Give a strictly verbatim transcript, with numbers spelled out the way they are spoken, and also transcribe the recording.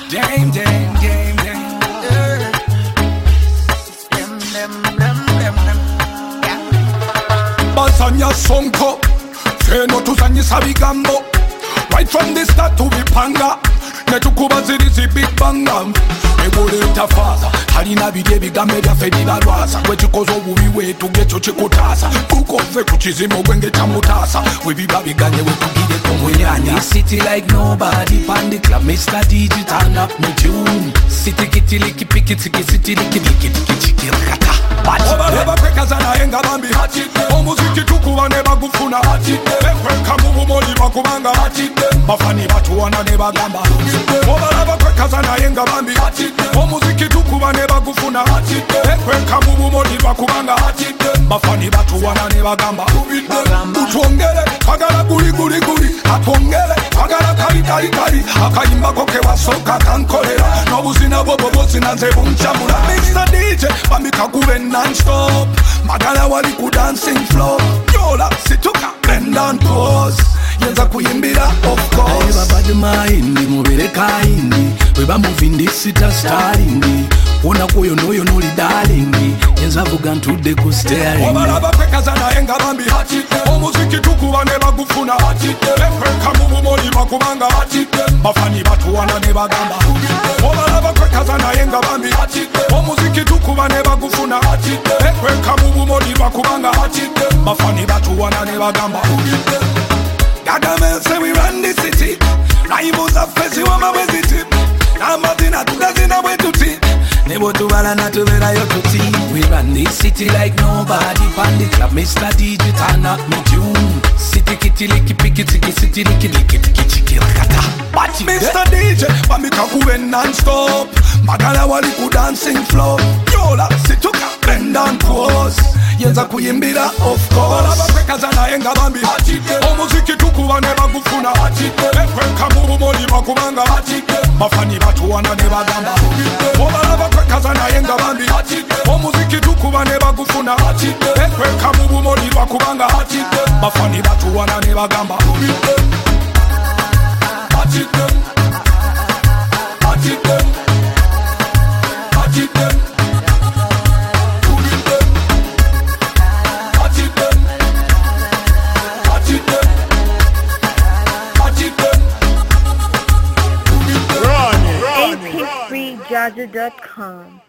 Damn, damn, damn, damn. Yeah. Dem, dem, dem, dem, dem. Yeah. Basanya sonko, feno tuzanyisa bigambo. Right from the start to bipanga, netukuba zirizi big banga. Eboleta father, halina bide bigambe byaffe bibalwaza. Gwekikoze obubi wetu gekyo kikutaasa. Tukove ku kizimu gwenge kyamutaasa. Webiba biganye wetugire kumwenyanya. City like nobody, pan the club, Mister D J turn up me tune. City kitty licky picky ticky, city licky licky ticky ticky rakata. Obalaba kwekazana enga bambi, omuziki tukuba ne bagufuna. Bekweka mu bumoli bakubanga, bafani batuwana ne bagamba. Obalaba kwekazana enga bambi, omuziki tukuba ne bagufuna. Bekweka mu bumoli bakubanga, bafani batuwana ne bagamba. Utwongere twagala guli guli guli, atwongere twagala kali kali kali. Akayimba ko ke wasoka kankolera, n'obuzina bwo bwo buzina nze bunchamula. Mister D J bambi kakube non-stop, magala wali ku dancing floor. Yola situka bend and pose, yenza kuyimbira of course. Eba bad mind mubere kaindi, weba moving this sita starring. Wona koyo noyo noli darling, yenza vuga ntudde ku staring. Obalaba kwekazana enga bambi, omuziki tukuba ne bagufuna. Bekweka mu bumoli bakubanga, bafani batuwana ne bagamba. Obalaba kwekazana enga bambi, omuziki tukuba ne bagufuna. Bekweka mu bumoli bakubanga, bafani batuwana ne bagamba. Gaga say we run the city, rivals of fesi wa mabweziti. Namatina tudazina wetuti, nebo tubala na tubera yotuti. We run the city like nobody, pan the club, Mister D J turn up me tune. City kitty licky picky ticky, city licky licky ticky ticky rakata. Mister D J, bami kakube non-stop, magala wali ku dancing floor. Yola situka bend and pose, yenza kuyimbira of course. Obalaba kwekazana enga bambi, omuziki tukuba ne bagufuna. Bekweka mu bumoli bakubanga, bafani batuwana ne bagamba. Obalaba kwekazana enga bambi, omuziki tukuba ne bagufuna. Bekweka mu bumoli bakubanga, bafani batuwana ne bagamba. Watch them, watch them, watch them, put it them, watch them, watch them, watch them, put it them. A P three Jaja dot com